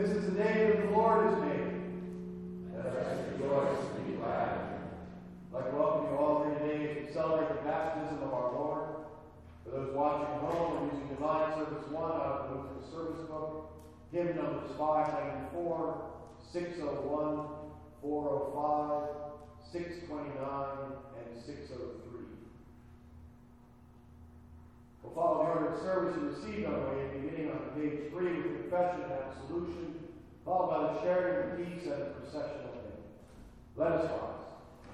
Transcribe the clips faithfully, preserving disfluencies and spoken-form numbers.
This is the day that the Lord has made. Let us rejoice and be glad. I'd like to welcome you all here today as we celebrate the baptism of our Lord. For those watching at home, we're using Divine Service one out of the Lutheran Service Book. Hymn numbers five ninety-four, six oh one, four oh five, six twenty-nine, and six oh three. We'll follow the order of service you received on the way, beginning on page three with confession and absolution, followed by the sharing of peace and the processional hymn. Let us rise.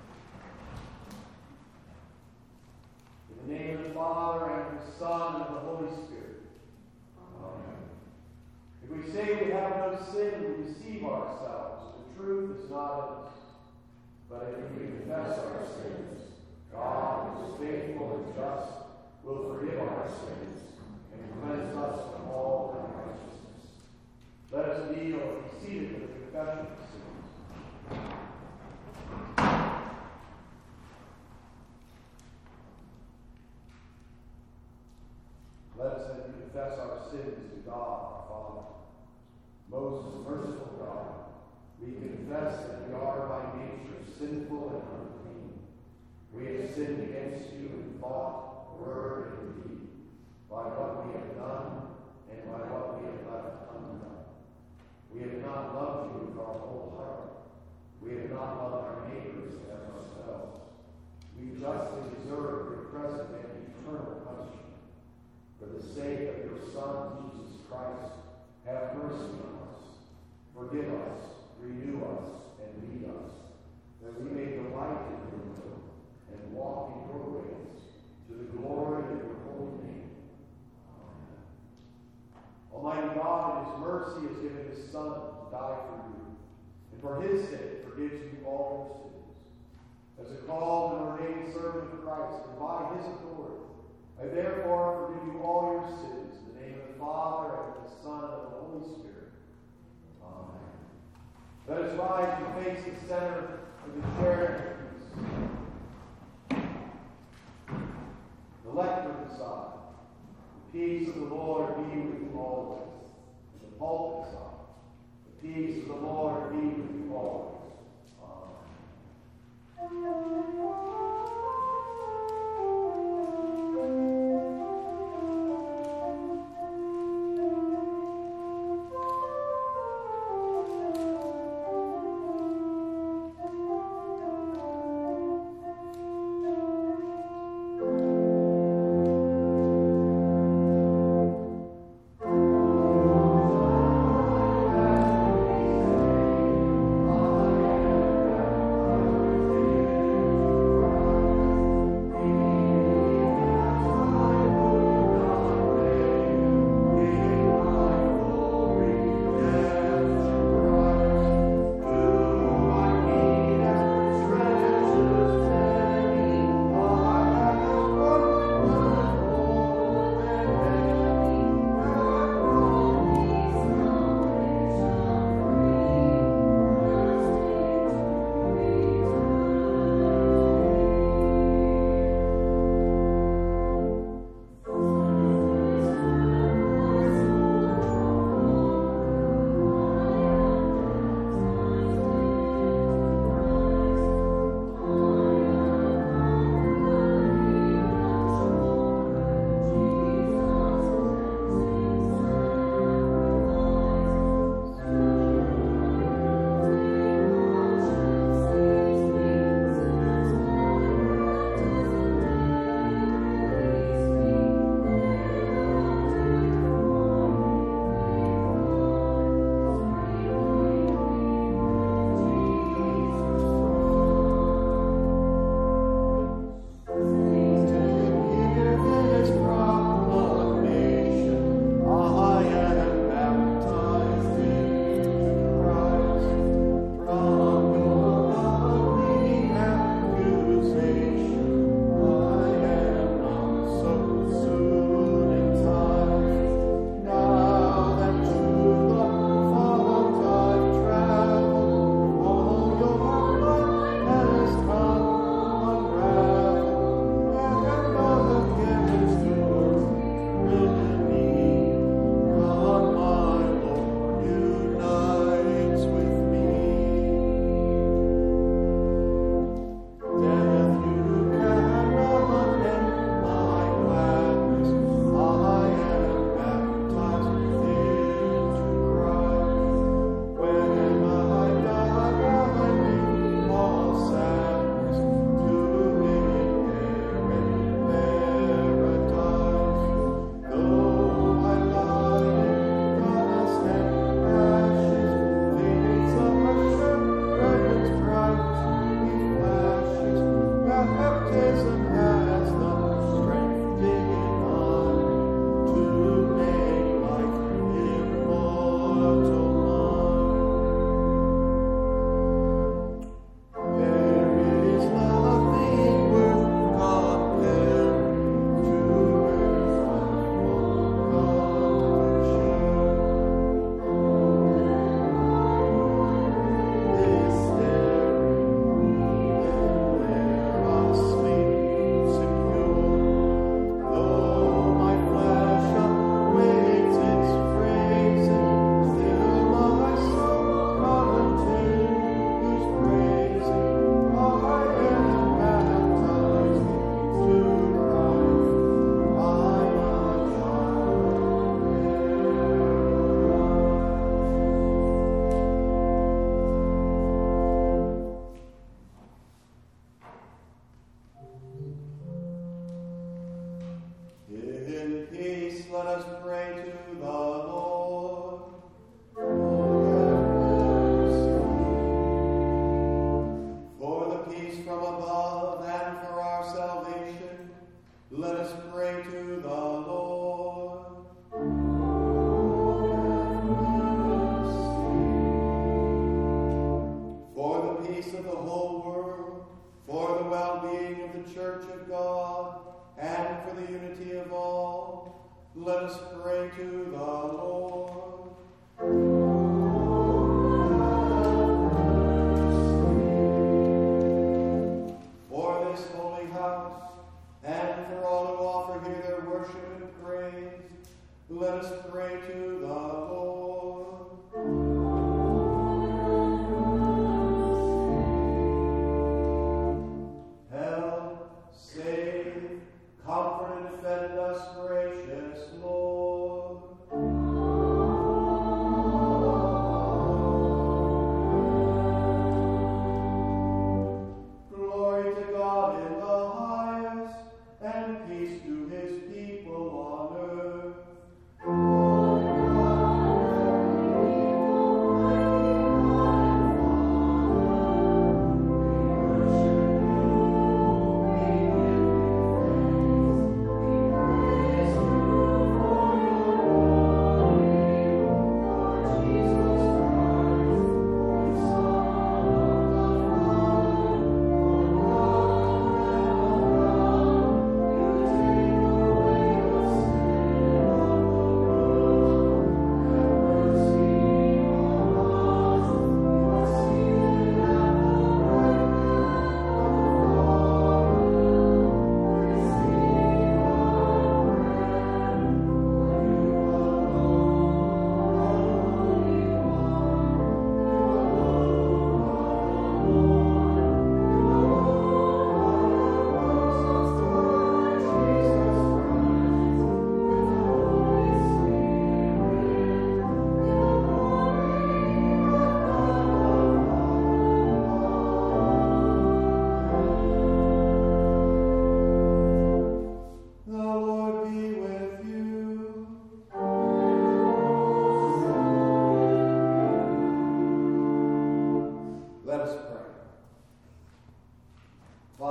In the name of the Father, and of the Son, and of the Holy Spirit. Amen. If we say we have no sin, we deceive ourselves. The truth is not in us. But if we confess our sins, God, who is faithful and just, will forgive our sins and cleanse us from all unrighteousness. Let us kneel and be seated with the confession of sins. Let us then confess our sins to God, our Father. Most merciful God, we confess that we are by nature sinful and unclean. We have sinned against you in thought, word, and deed, by what we have done and by what we have left undone. We have not loved you with our whole heart. We have not loved our neighbors as ourselves. We justly deserve your present and eternal punishment. For the sake of your Son, Jesus Christ, have mercy on us. Forgive us, renew us, and lead us, that we may delight in your will and walk in your ways, to the glory of your holy name. Amen. Almighty God, in his mercy, has given his Son to die for you, and for his sake forgives you all your sins. As a called and ordained servant of Christ, and by his authority, I therefore forgive you all your sins, in the name of the Father, and of the Son, and of the Holy Spirit. Amen. Let us rise and face the center of the sharing of peace. The lectern side. The peace of the Lord be with you always. And the pulpit side. The peace of the Lord be with you always. Amen. Thank you.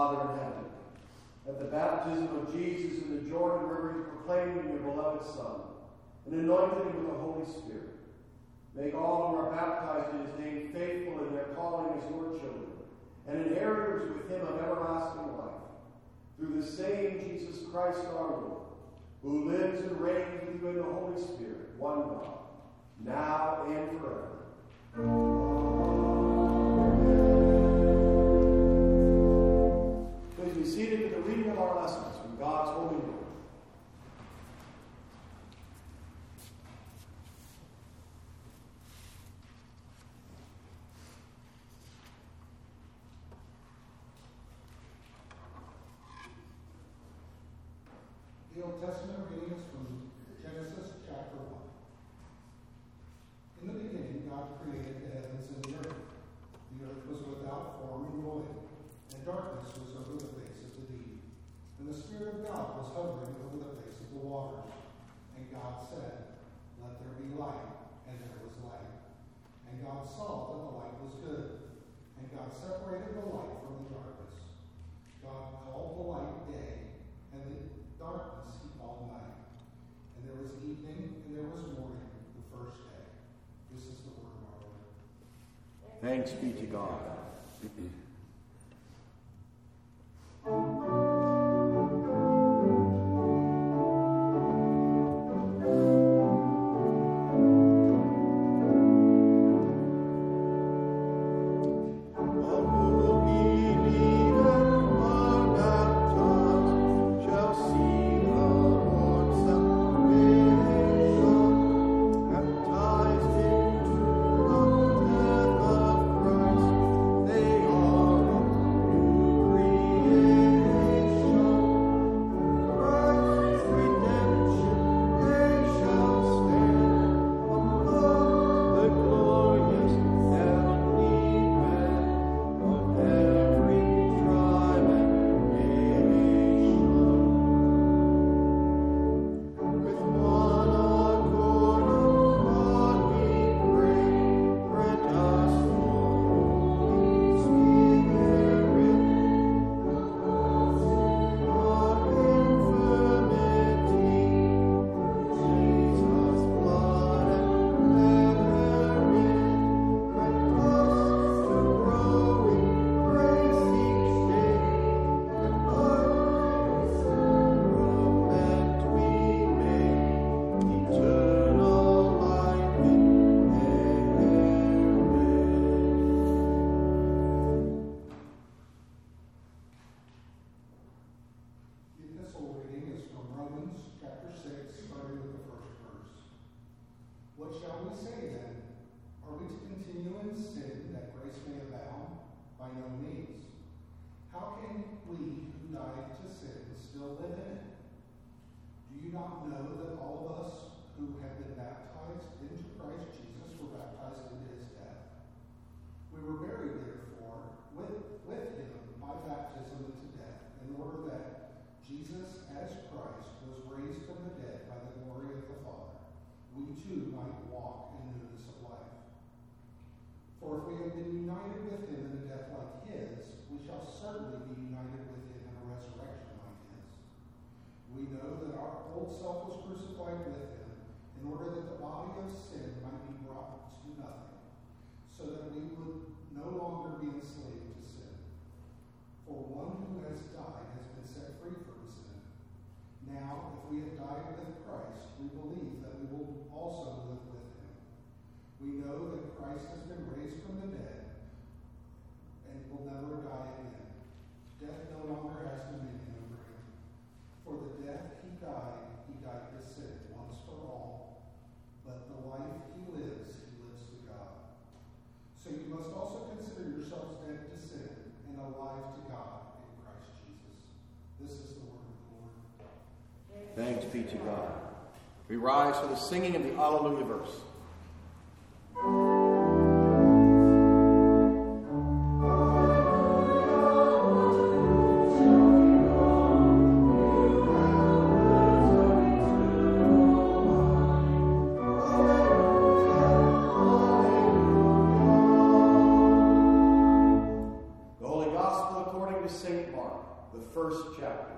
Father in heaven, at the baptism of Jesus in the Jordan River, you proclaimed your beloved Son, and anointed him with the Holy Spirit. Make all who are baptized in his name faithful in their calling as your children, and inheritors with him of everlasting life. Through the same Jesus Christ our Lord, who lives and reigns with you in the Holy Spirit, one God, now and forever. Please be seated for the reading of our lessons from God's holy word. The Old Testament reading is from Genesis chapter one. In the beginning, God created the heavens and the earth. The earth was without form and void, and darkness was over the face of the deep. And the Spirit of God was hovering over the face of the waters. And God said, "Let there be light," and there was light. And God saw that the light was good. And God separated the light from the darkness. God called the light day, and the darkness he called night. And there was evening, and there was morning, the first day. This is the word of our Lord. Thanks be to God. Thanks be to God. We rise for the singing of the Alleluia verse. The Holy Gospel according to Saint Mark. first chapter.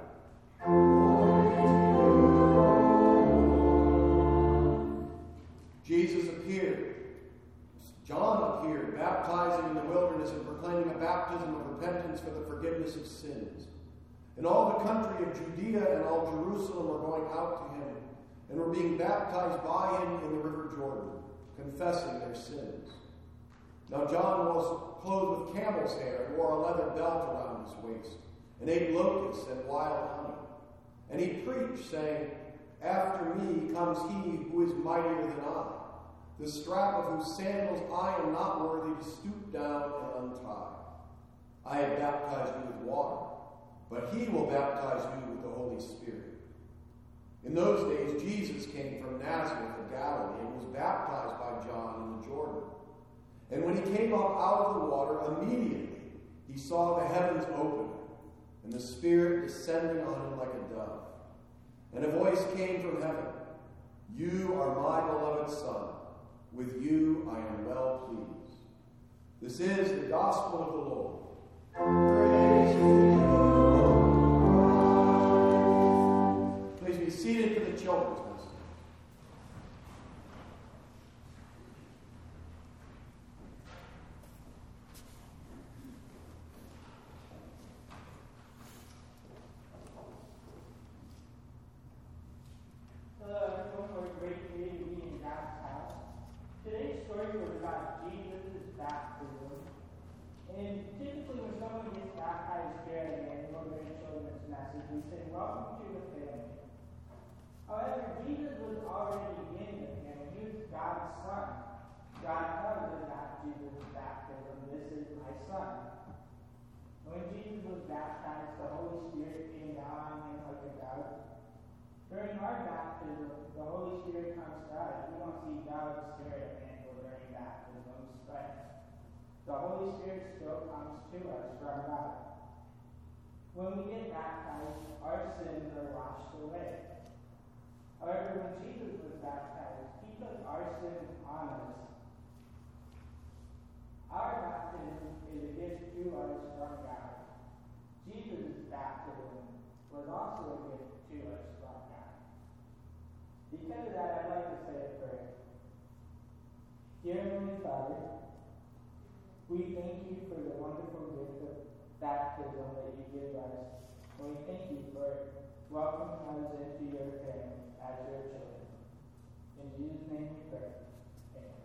Jesus appeared. John appeared, baptizing in the wilderness and proclaiming a baptism of repentance for the forgiveness of sins. And all the country of Judea and all Jerusalem were going out to him and were being baptized by him in the river Jordan, confessing their sins. Now John was clothed with camel's hair and wore a leather belt around his waist, and ate locusts and wild honey. And he preached, saying, "After me comes he who is mightier than I, the strap of whose sandals I am not worthy to stoop down and untie. I have baptized you with water, but he will baptize you with the Holy Spirit." In those days Jesus came from Nazareth of Galilee and was baptized by John in the Jordan. And when he came up out of the water, immediately he saw the heavens open, and the Spirit descending on him like a dove. And a voice came from heaven, "You are my beloved Son. With you I am well pleased." This is the gospel of the Lord. Praise to you, Lord. Please be seated for the children's message. Today's story was about Jesus' baptism. And typically when someone gets baptized here at the annual Grand Children's Message, we say, "Welcome to the family." However, Jesus was already in the family. He was God's Son. God tells us about Jesus' baptism, "This is my Son." When Jesus was baptized, the Holy Spirit came down on him like a dove. During our baptism, the Holy Spirit comes to us. We don't see doves stare at people during baptisms, but the Holy Spirit still comes to us from God. When we get baptized, our sins are washed away. However, when Jesus was baptized, he took our sins on us. Our baptism is a gift to us from God. Jesus' baptism was also a gift to us from God. Because of that, I'd like to say a prayer. Dear Heavenly Father, we thank you for the wonderful gift of baptism that you give us. And we thank you for welcoming us into your family as your children. In Jesus' name we pray. Amen.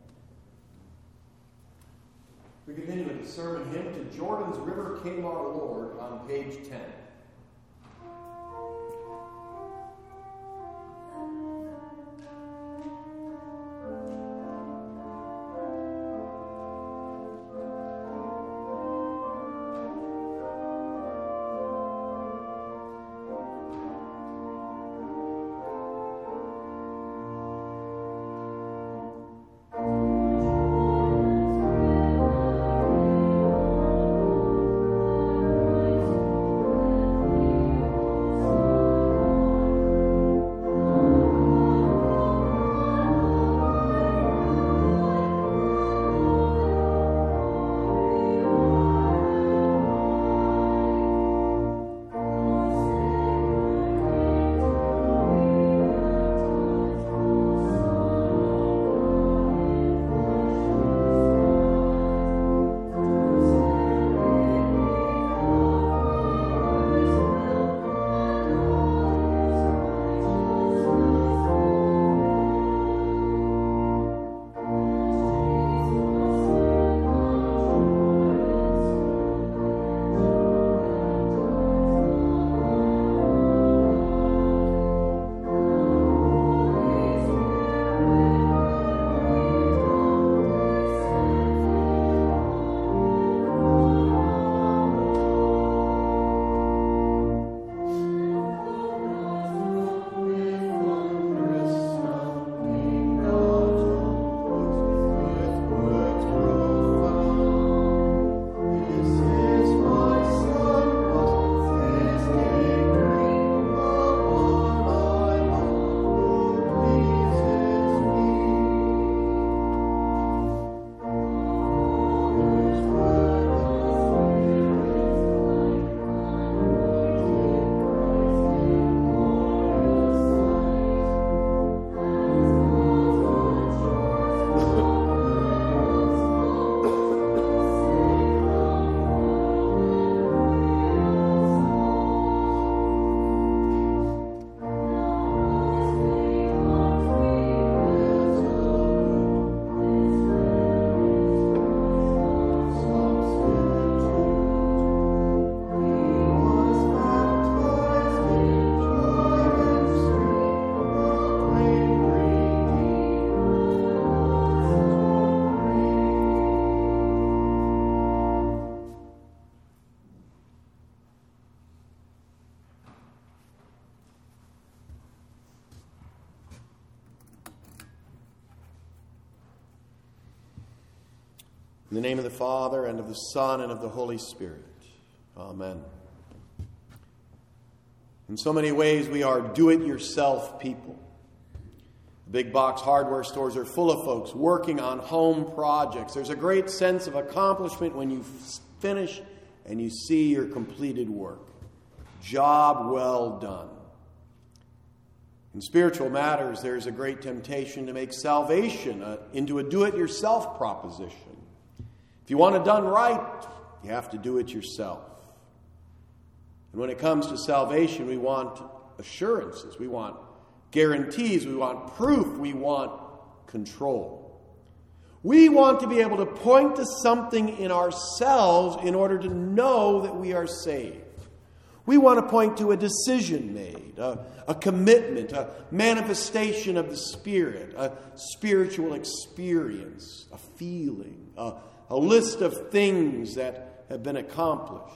We continue with the sermon hymn, "To Jordan's River Came Our Lord," on page ten. Thank In the name of the Father, and of the Son, and of the Holy Spirit. Amen. In so many ways, we are do-it-yourself people. Big box hardware stores are full of folks working on home projects. There's a great sense of accomplishment when you finish and you see your completed work. Job well done. In spiritual matters, there's a great temptation to make salvation a, into a do-it-yourself proposition. If you want it done right, you have to do it yourself. And when it comes to salvation, we want assurances. We want guarantees. We want proof. We want control. We want to be able to point to something in ourselves in order to know that we are saved. We want to point to a decision made, a, a commitment, a manifestation of the Spirit, a spiritual experience, a feeling, a, a list of things that have been accomplished.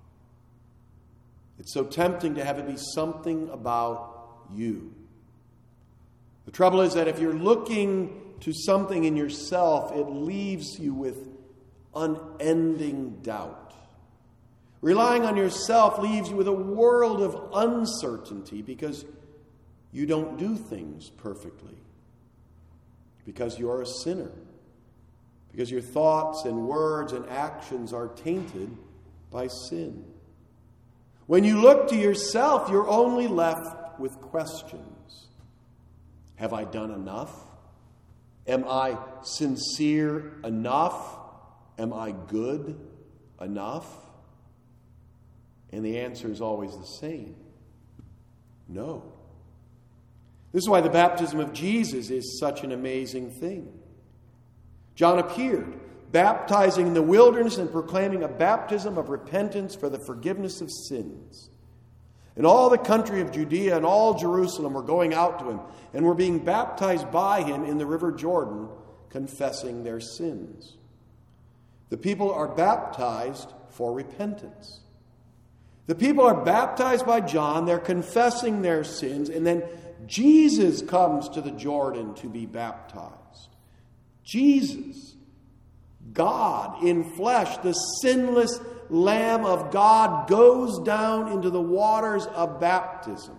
It's so tempting to have it be something about you. The trouble is that if you're looking to something in yourself, it leaves you with unending doubt. Relying on yourself leaves you with a world of uncertainty because you don't do things perfectly. Because you are a sinner. Because your thoughts and words and actions are tainted by sin. When you look to yourself, you're only left with questions. Have I done enough? Am I sincere enough? Am I good enough? And the answer is always the same. No. This is why the baptism of Jesus is such an amazing thing. John appeared, baptizing in the wilderness and proclaiming a baptism of repentance for the forgiveness of sins. And all the country of Judea and all Jerusalem were going out to him and were being baptized by him in the river Jordan, confessing their sins. The people are baptized for repentance. The people are baptized by John, they're confessing their sins, and then Jesus comes to the Jordan to be baptized. Jesus, God in flesh, the sinless Lamb of God, goes down into the waters of baptism.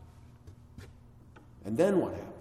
And then what happens?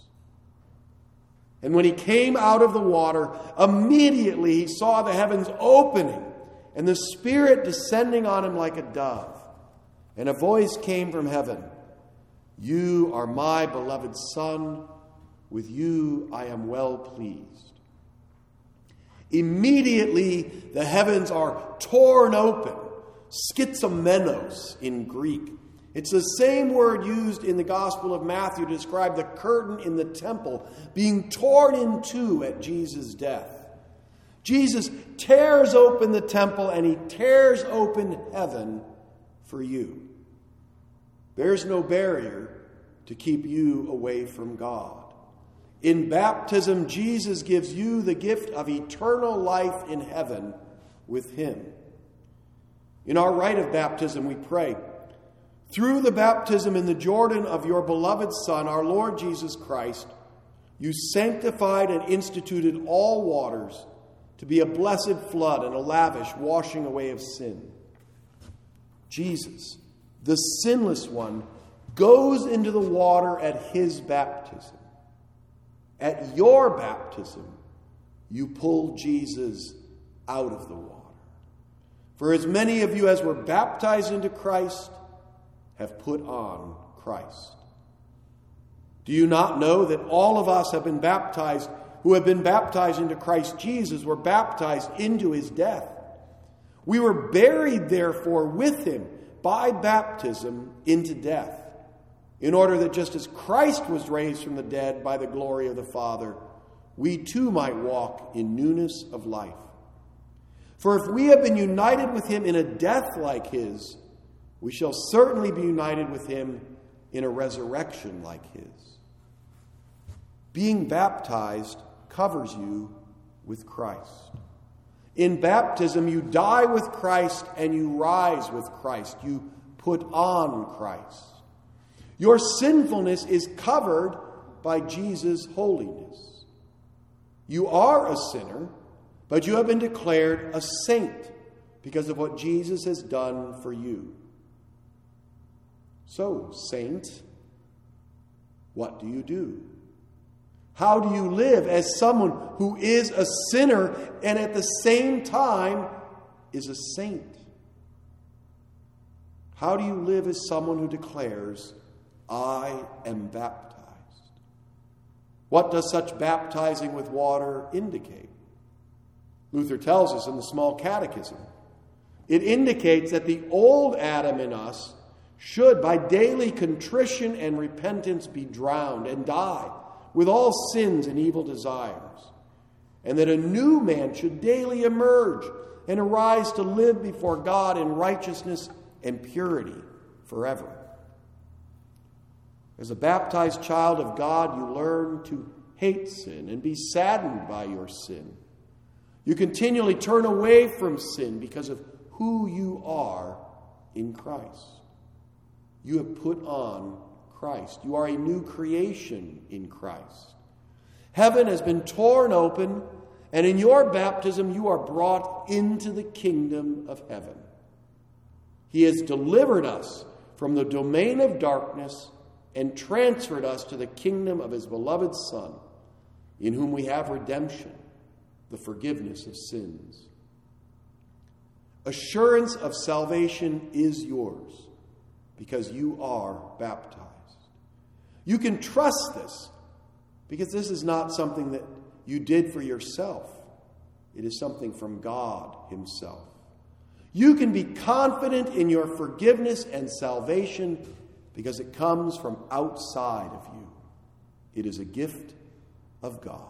And when he came out of the water, immediately he saw the heavens opening and the Spirit descending on him like a dove. And a voice came from heaven, "You are my beloved Son, with you I am well pleased." Immediately the heavens are torn open, schizomenos in Greek. It's the same word used in the Gospel of Matthew to describe the curtain in the temple being torn in two at Jesus' death. Jesus tears open the temple and he tears open heaven for you. There's no barrier to keep you away from God. In baptism, Jesus gives you the gift of eternal life in heaven with him. In our rite of baptism, we pray, "Through the baptism in the Jordan of your beloved Son, our Lord Jesus Christ, you sanctified and instituted all waters to be a blessed flood and a lavish washing away of sin." Jesus, the sinless one, goes into the water at his baptism. At your baptism, you pull Jesus out of the water. For as many of you as were baptized into Christ have put on Christ. Do you not know that all of us have been baptized, who have been baptized into Christ Jesus, were baptized into his death? We were buried, therefore, with him by baptism into death, in order that just as Christ was raised from the dead by the glory of the Father, we too might walk in newness of life. For if we have been united with him in a death like his, we shall certainly be united with him in a resurrection like his. Being baptized covers you with Christ. In baptism, you die with Christ and you rise with Christ. You put on Christ. Your sinfulness is covered by Jesus' holiness. You are a sinner, but you have been declared a saint because of what Jesus has done for you. So, saint, what do you do? How do you live as someone who is a sinner and at the same time is a saint? How do you live as someone who declares, I am baptized? What does such baptizing with water indicate? Luther tells us in the Small Catechism. It indicates that the old Adam in us should, by daily contrition and repentance, be drowned and die with all sins and evil desires, and that a new man should daily emerge and arise to live before God in righteousness and purity forever. As a baptized child of God, you learn to hate sin and be saddened by your sin. You continually turn away from sin because of who you are in Christ. You have put on Christ. You are a new creation in Christ. Heaven has been torn open, and in your baptism you are brought into the kingdom of heaven. He has delivered us from the domain of darkness and transferred us to the kingdom of his beloved Son, in whom we have redemption, the forgiveness of sins. Assurance of salvation is yours because you are baptized. You can trust this because this is not something that you did for yourself. It is something from God himself. You can be confident in your forgiveness and salvation because it comes from outside of you. It is a gift of God.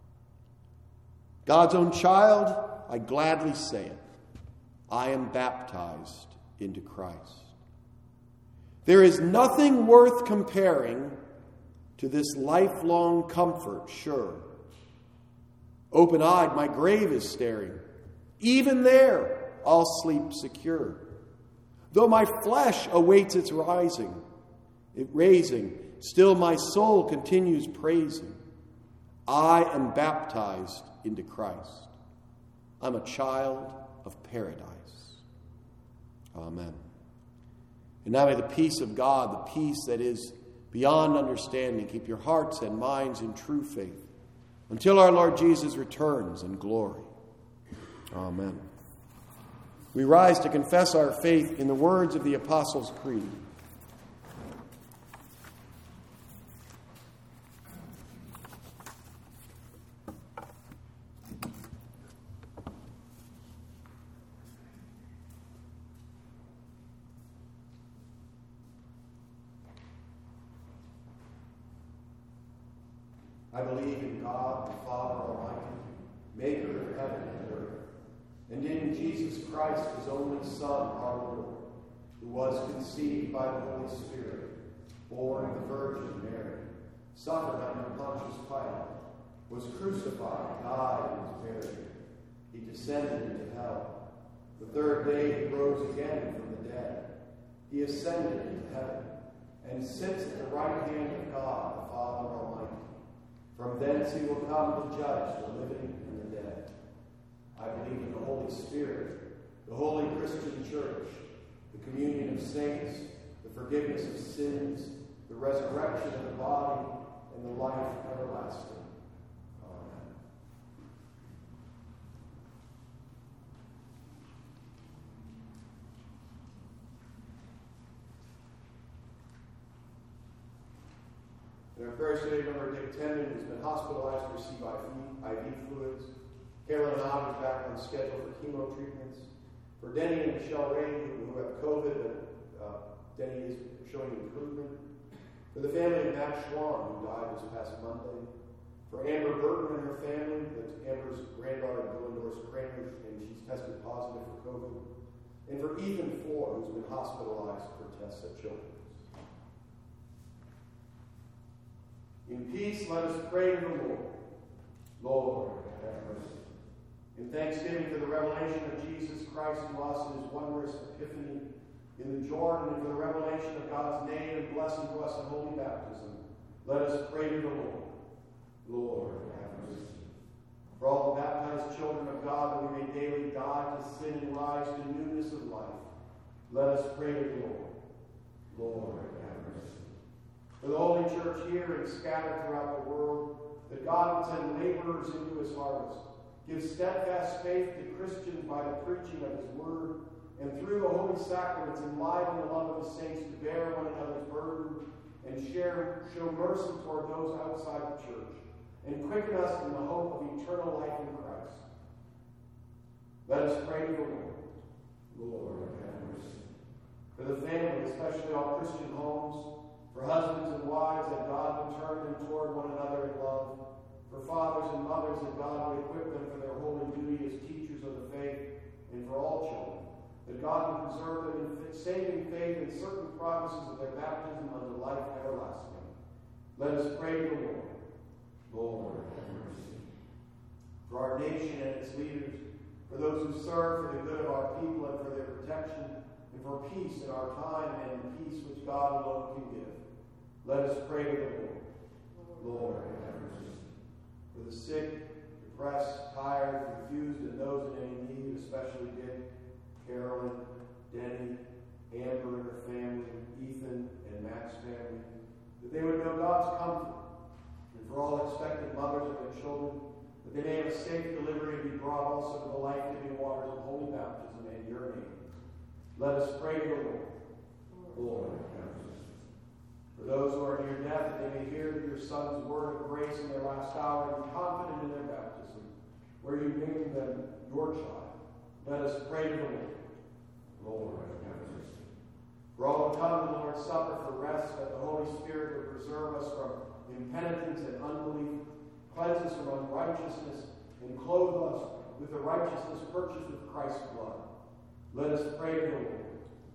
God's own child, I gladly say it. I am baptized into Christ. There is nothing worth comparing to this lifelong comfort, sure. Open-eyed, my grave is staring. Even there, I'll sleep secure. Though my flesh awaits its rising, it raising, still my soul continues praising. I am baptized into Christ. I'm a child of paradise. Amen. And now may the peace of God, the peace that is beyond understanding, keep your hearts and minds in true faith until our Lord Jesus returns in glory. Amen. We rise to confess our faith in the words of the Apostles' Creed. I believe in God, the Father Almighty, maker of heaven and earth, and in Jesus Christ, his only Son, our Lord, who was conceived by the Holy Spirit, born of the Virgin Mary, suffered under Pontius Pilate, was crucified, died, and was buried. He descended into hell. The third day he rose again from the dead. He ascended into heaven, and sits at the right hand of God, the Father Almighty. From thence he will come to judge the living and the dead. I believe in the Holy Spirit, the holy Christian church, the communion of saints, the forgiveness of sins, the resurrection of the body, and the life everlasting. Amen. In our prayers today, remember Dick Tendon, who's been hospitalized to receive I V fluids. Carolyn Ott is back on schedule for chemo treatments. For Denny and Michelle Ray, who have COVID, but uh, Denny is showing improvement. For the family of Matt Schwan, who died this past Monday. For Amber Burton and her family, that's Amber's granddaughter, Dylan Kramer, and she's tested positive for COVID. And for Ethan Ford, who's been hospitalized for tests at Children's. In peace, let us pray to the Lord. Lord, have mercy. In thanksgiving for the revelation of Jesus Christ to us in his wondrous epiphany in the Jordan, and for the revelation of God's name and blessing to us in holy baptism, let us pray to the Lord. Lord, have mercy. For all the baptized children of God, to sin and rise to newness of life. Let us pray to the Lord. Lord, have mercy. For the Holy Church here and scattered throughout the world, that God would send laborers into his harvest. Give steadfast faith to Christians by the preaching of his word, and through the holy sacraments enliven the love of the saints to bear one another's burden and share, show mercy toward those outside the church, and quicken us in the hope of eternal life in Christ. Let us pray to the Lord. Lord, have mercy. For the family, especially all Christian homes, for husbands and wives, that God would turn them toward one another in love, for fathers and mothers, that God would equip them for their holy duty as teachers of the faith, and for all children, that God would preserve them in saving faith and certain promises of their baptism unto life everlasting. Let us pray to the Lord. Lord, have mercy. For our nation and its leaders, for those who serve for the good of our people and for their protection, and for peace in our time and peace which God alone can give. Let us pray to the Lord. Lord, have mercy. For the sick, depressed, tired, confused, and those in any need, especially Dick, Carolyn, Denny, Amber and her family, Ethan and Matt's family, that they would know God's comfort, and for all expectant mothers and their children, that they may have a safe delivery and be brought also to the life-giving waters of holy baptism in your name. Let us pray to the Lord. Lord, have mercy. For those who are near death, that they may hear your Son's word of grace in their last hour and be confident in their baptism, where you name them your child. Let us pray to the Lord. Lord, have mercy. For all who come to the Lord's Supper for rest, that the Holy Spirit would preserve us from impenitence and unbelief, cleanse us from unrighteousness, and clothe us with the righteousness purchased with Christ's blood. Let us pray to the Lord.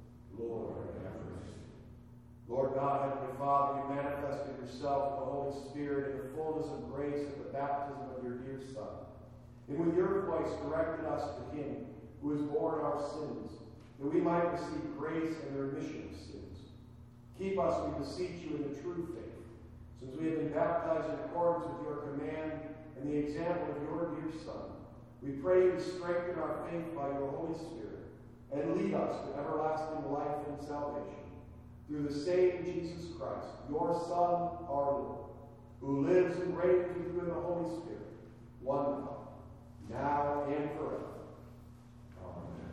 Lord, have mercy. Lord God, Heavenly Father, you manifested yourself with the Holy Spirit in the fullness of grace at the baptism of your dear Son, and with your voice directed us to him who has borne our sins, that we might receive grace and the remission of sins. Keep us, we beseech you, in the true faith, since we have been baptized in accordance with your command and the example of your dear Son. We pray you to strengthen our faith by your Holy Spirit, and lead us to everlasting life and salvation, through the same Jesus Christ, your Son, our Lord, who lives and reigns with you in the Holy Spirit, one God, now and forever. Amen.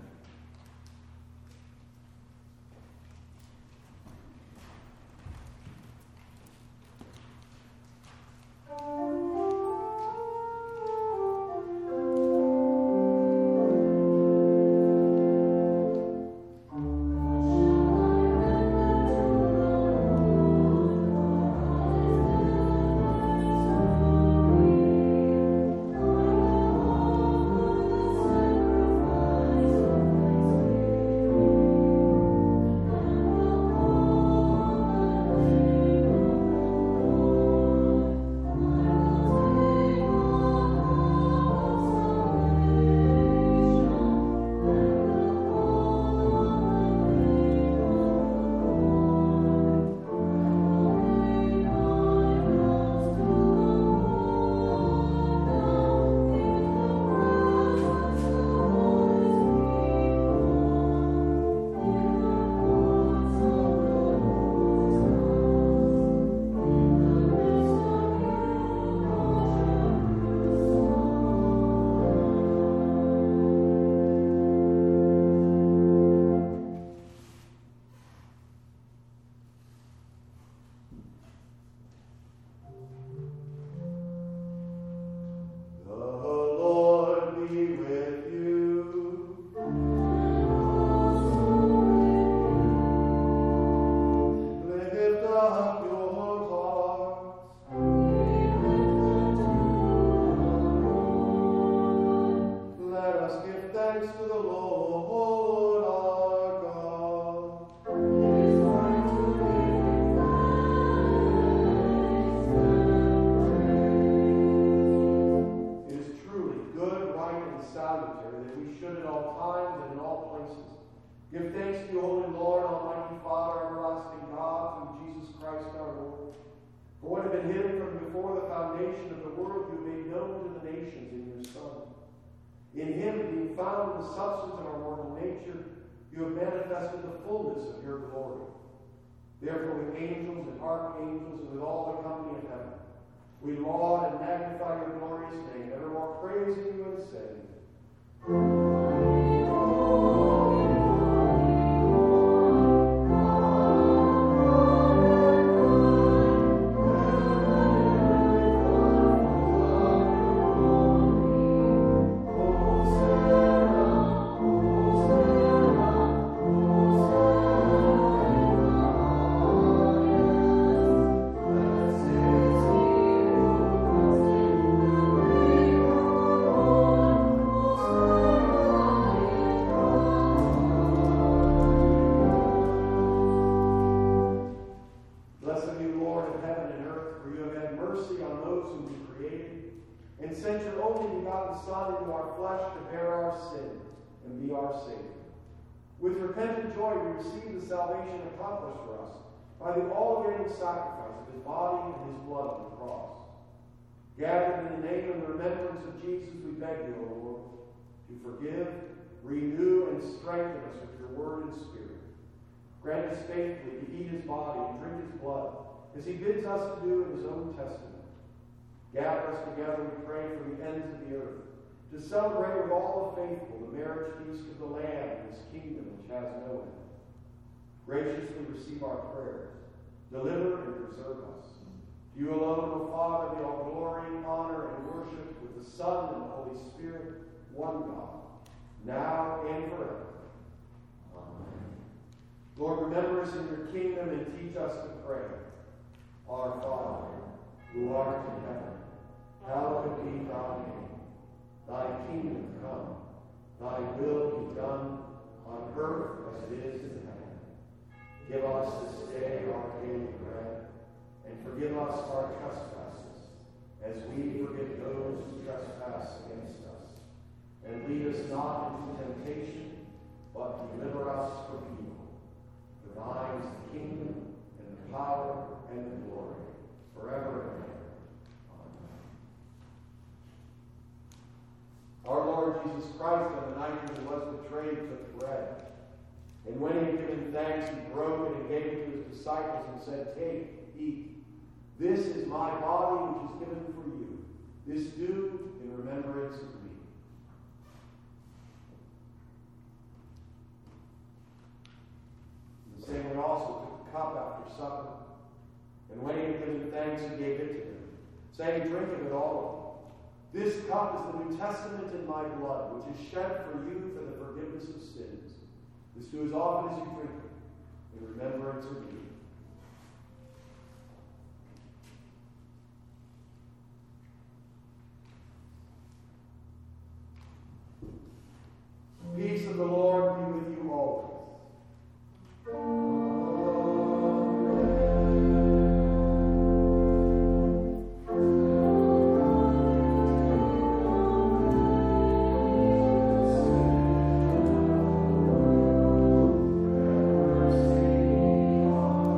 In him, being found in the substance of our mortal nature, you have manifested the fullness of your glory. Therefore, with angels and archangels and with all the company of heaven, we laud and magnify your glorious name, evermore praising you and saying, with repentant joy, we receive the salvation accomplished for us by the all-availing sacrifice of his body and his blood on the cross. Gathered in the name and remembrance of Jesus, we beg you, O Lord, to forgive, renew, and strengthen us with your word and spirit. Grant us faithfully to eat his body and drink his blood, as he bids us to do in his own testament. Gather us together, we pray, from the ends of the earth, to celebrate with all the faithful the marriage feast of the Lamb and his kingdom which has no end. Graciously receive our prayers. Deliver and preserve us. To you alone, O Father, be all glory, honor, and worship with the Son and the Holy Spirit, one God, now and forever. Amen. Lord, remember us in your kingdom and teach us to pray. Our Father, who art in heaven, hallowed be thy name. Thy kingdom come, thy will be done on earth as it is in heaven. Give us this day our daily bread, and forgive us our trespasses, as we forgive those who trespass against us. And lead us not into temptation, but deliver us from evil. For thine is the kingdom, and the power, and the glory, forever and ever. Our Lord Jesus Christ, on the night when he was betrayed, took bread. And when he had given thanks, he broke it and gave it to his disciples and said, "Take, eat. This is my body which is given for you. This do in remembrance of me." In the same way also took the cup after supper. And when he had given thanks, he gave it to them, saying, "Drink of it, all of you. This cup is the New Testament in my blood, which is shed for you for the forgiveness of sins. This do as often as you drink it, in remembrance of me." Peace of the Lord be with you always. Mercy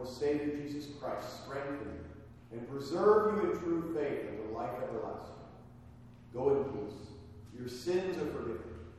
and Savior Jesus Christ strengthen you and preserve you in true faith unto life everlasting. Go in peace. Your sins are forgiven.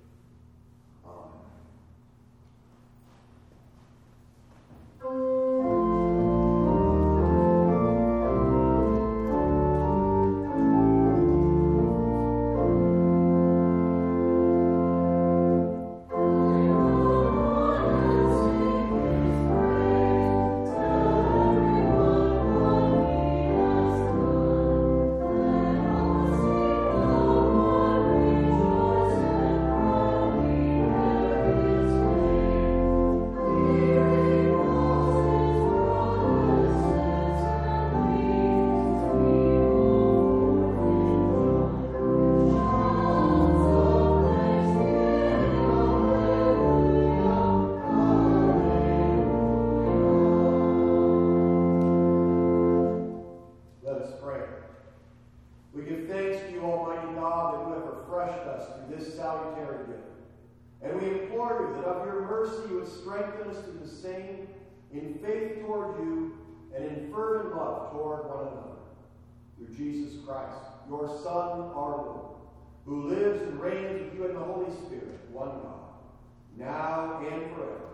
Strengthen us through the same in faith toward you and in fervent love toward one another. Through Jesus Christ, your Son, our Lord, who lives and reigns with you in the Holy Spirit, one God, now and forever.